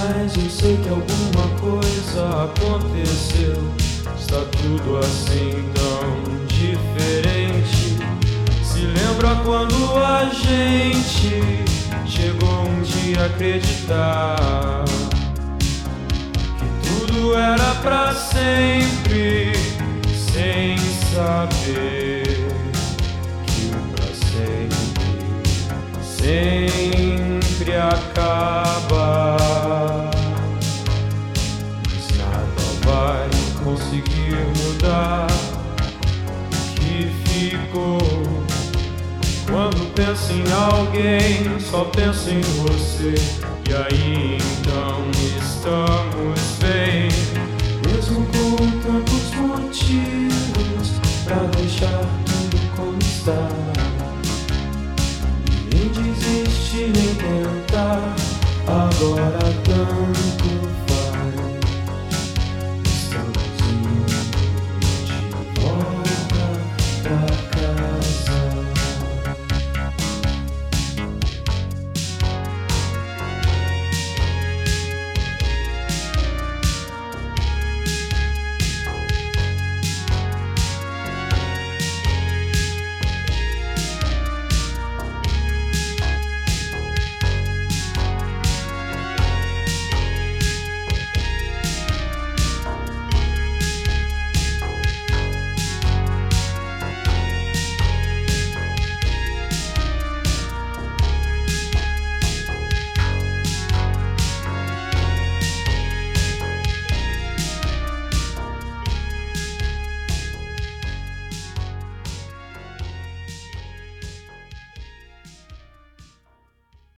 Mas eu sei que alguma coisa aconteceu. Está tudo assim tão diferente. Se lembra quando a gente chegou um dia a acreditar que tudo era pra sempre, sem saber que o pra sempre acaba. Mas nada vai conseguir mudar o que ficou. Quando penso em alguém, só penso em você. E aí então estamos bem, mesmo com tantos motivos pra deixar tudo como está. Nem desistir, nem tentar. Agora tanto